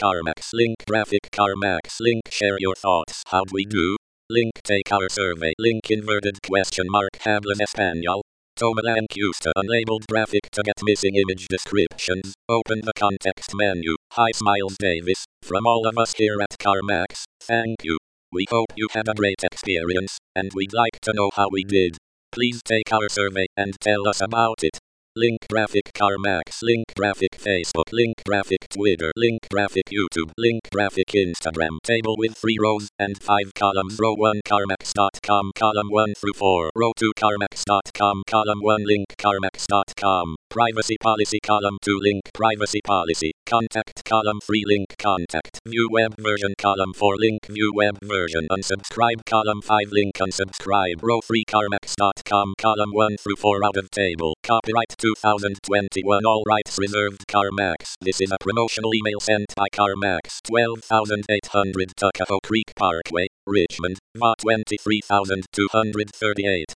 CarMax link graphic CarMax link share your thoughts. How'd we do? Link take our survey link inverted question mark hablas español. Toma la encuesta unlabeled graphic to get missing image descriptions. Open the context menu. Hi Smiles Davis, from all of us here at CarMax, thank you. We hope you had a great experience, and we'd like to know how we did. Please take our survey and tell us about it. Link graphic CarMax link graphic Facebook link graphic Twitter link graphic YouTube link graphic Instagram table with 3 rows and 5 columns. Row 1 CarMax.com column 1 through 4. Row 2 CarMax.com column 1 link CarMax.com. Privacy policy column 2 link privacy policy. Contact column 3 link contact. View web version column 4 link view web version. Unsubscribe column 5 link unsubscribe. Row 3 CarMax.com column 1 through 4 out of table. Copyright 2021 all rights reserved. CarMax. This is a promotional email sent by CarMax. 12,800 Tuckahoe Creek Parkway, Richmond, VA 23,238.